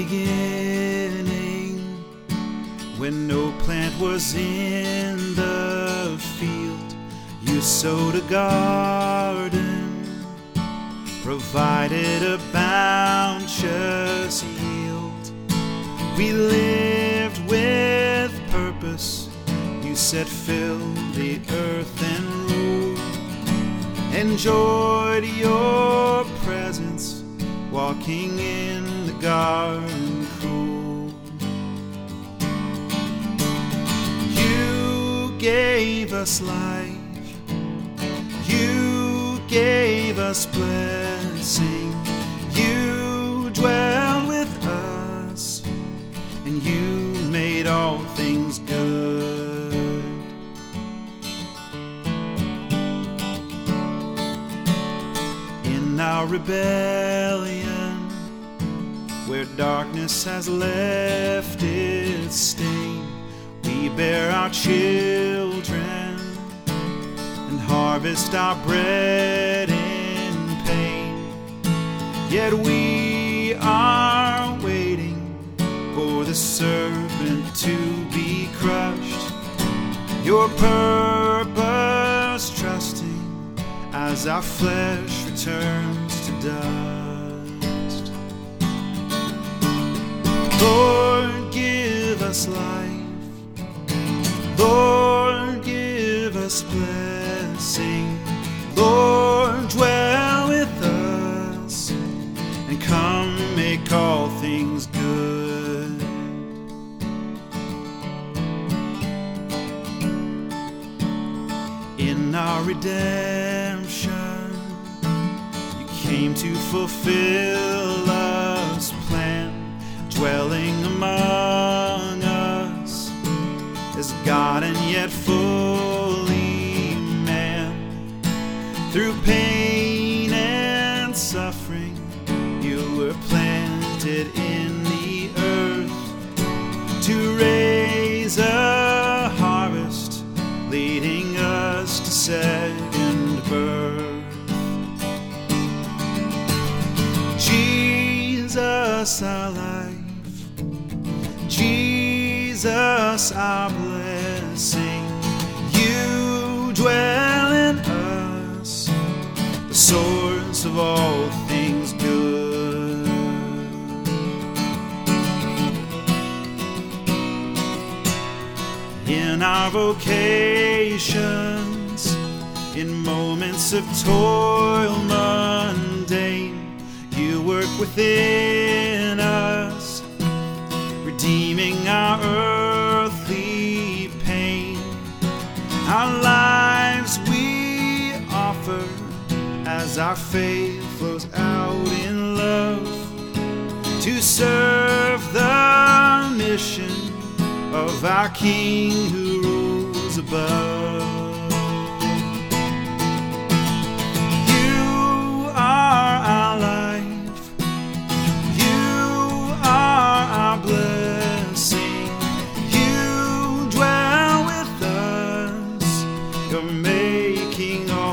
beginning, when no plant was in the field, you sowed a garden, provided a bounteous yield. We lived with purpose, you said fill the earth and rule. Enjoyed your presence, walking in the garden cool. You gave us life, you gave us blessing, you dwell with us, and you made all things good. In our rebellion, where darkness has left its stain, we bear our children and harvest our bread in pain. Yet we are waiting for the serpent to be crushed, your purpose trusting as our flesh returns to dust. Lord, give us life, Lord, give us blessing, Lord, dwell with us, and come make all things good. In our redemption, you came to fulfill us plan, dwelling among us as God and yet fully man. Through pain and suffering, you were planted in the earth to raise a harvest, leading us to second birth. Jesus, our life, Jesus, our blessing, you dwell in us, the source of all things good. In our vocations, in moments of toil mundane, you work within us, redeeming our earthly pain. Our lives we offer as our faith flows out in love to serve the mission of our King who rules above. You are our life, you are our blessing, you dwell with us, you're making all